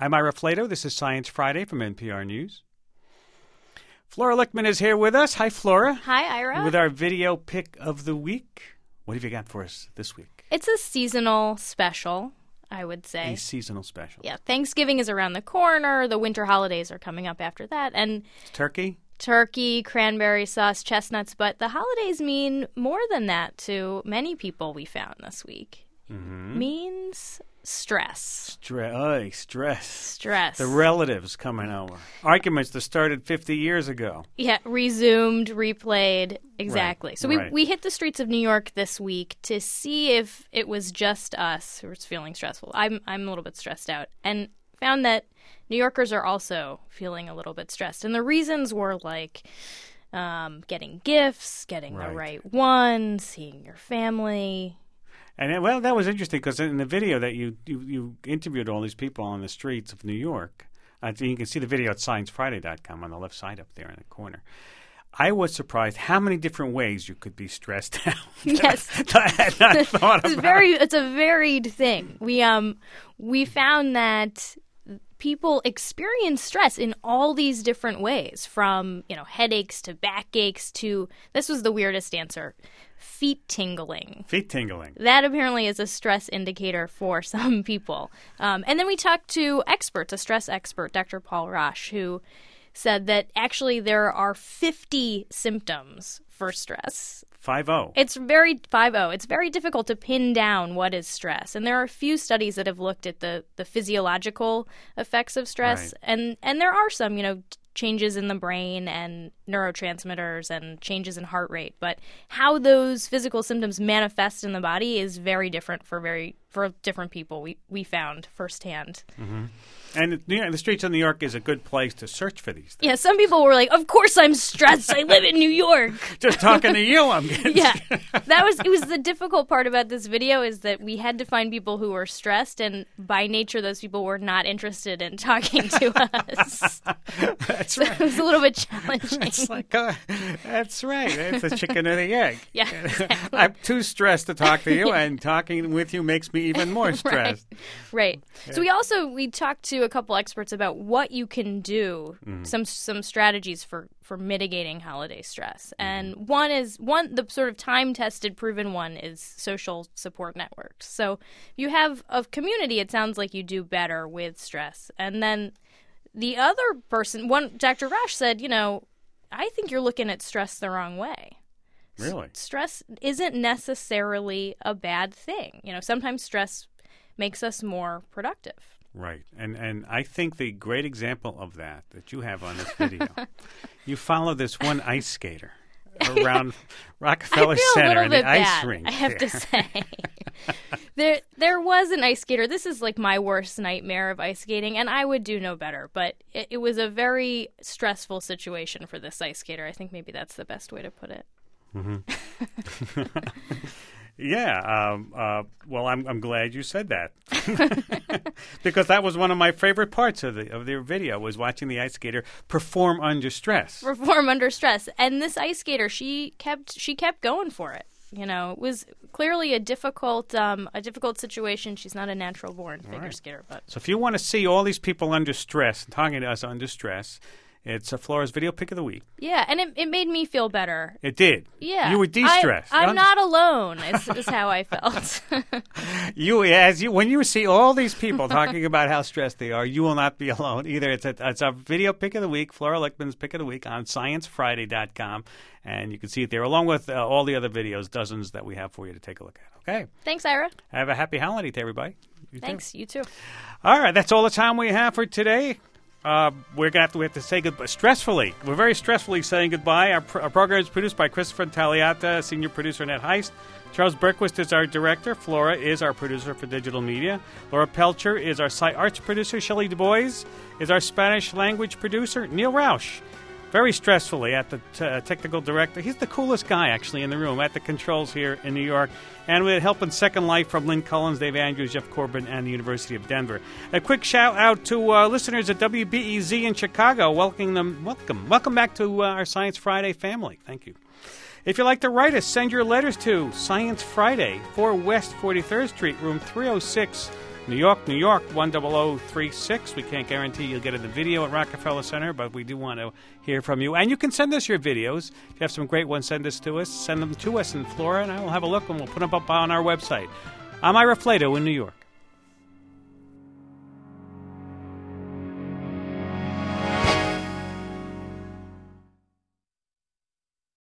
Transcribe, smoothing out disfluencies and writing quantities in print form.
I'm Ira Flato. This is Science Friday from NPR News. Flora Lichtman is here with us. Hi, Flora. Hi, Ira. With our video pick of the week. What have you got for us this week? It's a seasonal special, I would say. A seasonal special. Yeah, Thanksgiving is around the corner. The winter holidays are coming up after that. And Turkey? Turkey, cranberry sauce, chestnuts. But the holidays mean more than that to many people we found this week. Mm-hmm. Means stress. Stress. Stress. The relatives coming over. Arguments that started 50 years ago. Yeah, resumed, replayed. Exactly. Right, So right. we hit the streets of New York this week to see if it was just us who was feeling stressful. I'm a little bit stressed out. And found that New Yorkers are also feeling a little bit stressed. And the reasons were like getting gifts, getting the right one, seeing your family. And, well, that was interesting because in the video that you interviewed all these people on the streets of New York, you can see the video at sciencefriday.com on the left side up there in the corner. I was surprised how many different ways you could be stressed out. Yes. I had not thought about It's a varied thing. We found that people experience stress in all these different ways, from headaches to backaches to, this was the weirdest answer, feet tingling. Feet tingling. That apparently is a stress indicator for some people. And then we talked to experts, a stress expert, Dr. Paul Rosch, who said that actually there are 50 symptoms for stress. 50. It's very difficult to pin down what is stress. And there are a few studies that have looked at the physiological effects of stress. Right. And there are some, changes in the brain and neurotransmitters and changes in heart rate. But how those physical symptoms manifest in the body is very different for different people, we found firsthand. Mm-hmm. And the streets of New York is a good place to search for these things. Yeah, some people were like, of course I'm stressed. I live in New York. Just talking to you, I'm getting it was the difficult part about this video, is that we had to find people who were stressed, and by nature those people were not interested in talking to us. That's right. It was a little bit challenging. It's like, that's right. It's the chicken or the egg. Yeah, exactly. I'm too stressed to talk to you, and talking with you makes me even more stressed. Right. So we talked to a couple experts about what you can do, some strategies for mitigating holiday stress. And the sort of time-tested, proven one is social support networks. So if you have a community, it sounds like you do better with stress. And then the other person, Dr. Rosch said, I think you're looking at stress the wrong way. Really? Stress isn't necessarily a bad thing. Sometimes stress makes us more productive. Right. And I think the great example of that you have on this video, you follow this one ice skater around Rockefeller Center in the ice rink. I have to say. There was an ice skater. This is like my worst nightmare of ice skating, and I would do no better. But it was a very stressful situation for this ice skater. I think maybe that's the best way to put it. Mm-hmm. Yeah. Well, I'm glad you said that because that was one of my favorite parts of the video, was watching the ice skater perform under stress. And this ice skater, she kept going for it. It was clearly a difficult situation. She's not a natural born figure skater, but so if you want to see all these people under stress, talking to us under stress, it's Flora's video pick of the week. Yeah, and it made me feel better. It did. Yeah. You were de-stressed. I'm not alone, is how I felt. When you see all these people talking about how stressed they are, you will not be alone either. It's our video pick of the week, Flora Lichtman's pick of the week on sciencefriday.com, and you can see it there along with all the other videos, dozens that we have for you to take a look at. Okay. Thanks, Ira. Have a happy holiday to everybody. Thanks. You too. All right. That's all the time we have for today. We have to say goodbye stressfully. We're very stressfully saying goodbye. Our program is produced by Christopher Tagliata, senior producer Annette Heist. Charles Berquist is our director. Flora is our producer for digital media. Laura Pelcher is our sci-arts producer. Shelley Du Bois is our Spanish language producer. Neil Roush, very stressfully at the technical director. He's the coolest guy, actually, in the room at the controls here in New York. And with help in Second Life from Lynn Collins, Dave Andrews, Jeff Corbin, and the University of Denver. A quick shout-out to listeners at WBEZ in Chicago. Welcome back to our Science Friday family. Thank you. If you'd like to write us, send your letters to Science Friday, 4 West 43rd Street, room 306, New York, 10036. We can't guarantee you'll get in the video at Rockefeller Center, but we do want to hear from you. And you can send us your videos. If you have some great ones, send them to us in Flora, and I will have a look, and we'll put them up on our website. I'm Ira Flato in New York.